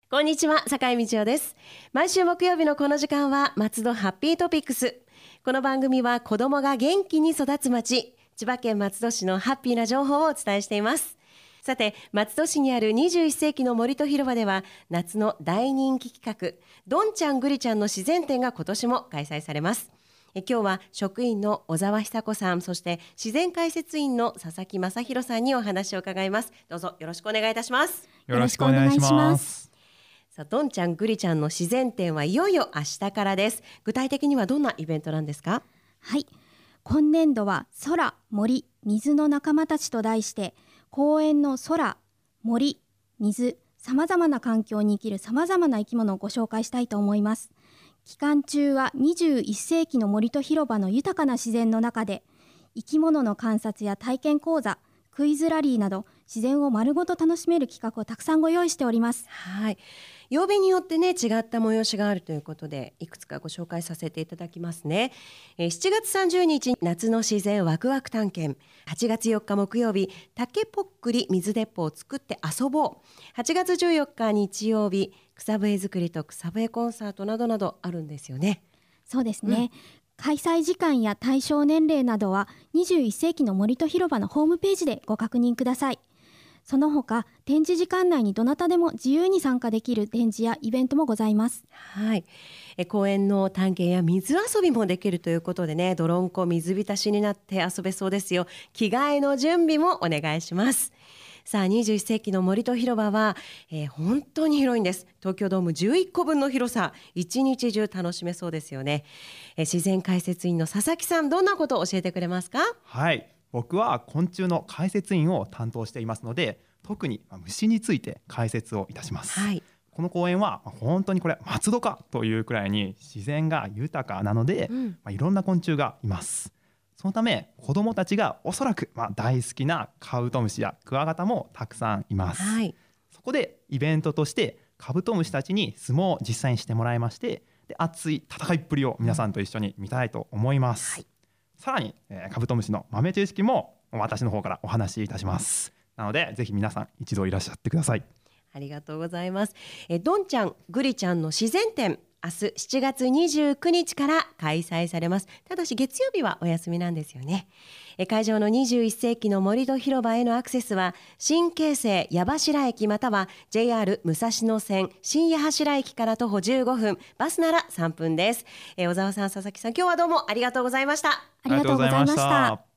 こんにちは、坂井道夫です。毎週木曜日のこの時間は松戸ハッピートピックス。この番組は子どもが元気に育つ町、千葉県松戸市のハッピーな情報をお伝えしています。さて、松戸市にある21世紀の森と広場では夏の大人気企画どんちゃんぐりちゃんの自然展が今年も開催されます。今日は職員の小沢久子さん、そして自然解説員の佐々木正弘さんにお話を伺います。どうぞよろしくお願いいたします。 よろしくお願いします。 さあ、どんちゃんぐりちゃんの自然展はいよいよ明日からです。具体的にはどんなイベントなんですか？ はい、今年度は空、森、水の仲間たちと題して公園の空、森、水、さまざまな環境に生きるさまざまな生き物をご紹介したいと思います。期間中は21世紀の森と広場の豊かな自然の中で生き物の観察や体験講座、クイズラリーなど自然を丸ごと楽しめる企画をたくさんご用意しております。 はい、曜日によってね違った催しがあるということでいくつかご紹介させていただきますね。7月30日夏の自然ワクワク探検、8月4日木曜日竹ぽっくり水鉄砲を作って遊ぼう、8月14日日曜日草笛作りと草笛コンサートなどなどあるんですよね。 そうですね、開催時間や対象年齢などは21世紀の森と広場のホームページでご確認ください。その他展示時間内にどなたでも自由に参加できる展示やイベントもございます。 はい、公園の探検や水遊びもできるということでね、泥んこ水浸しになって遊べそうですよ。着替えの準備もお願いします。さあ、21世紀の森と広場は、本当に広いんです。東京ドーム11個分の広さ、一日中楽しめそうですよね。自然解説員の佐々木さん、どんなことを教えてくれますか？ はい、僕は昆虫の解説員を担当していますので、特に虫について解説をいたします。 はい、 この公園は本当にこれ松戸かというくらいに自然が豊かなので、いろんな昆虫がいます。そのため子どもたちがおそらく大好きなカブトムシやクワガタもたくさんいます。 はい、 そこでイベントとしてカブトムシたちに相撲を実際にしてもらいまして、で熱い戦いっぷりを皆さんと一緒に見たいと思います。 はい、 さらに、カブトムシの豆知識も私の方からお話しいたします。なのでぜひ皆さん一度いらっしゃってください。 ありがとうございます。どんちゃんぐりちゃんの自然展、明日7月29日から開催されます。ただし月曜日はお休みなんですよね。会場の21世紀の森と広場へのアクセスは新京成矢柱駅または JR 武蔵野線新矢柱駅から徒歩15分、バスなら3分です。小沢さん、佐々木さん、今日はどうもありがとうございました。 ありがとうございました。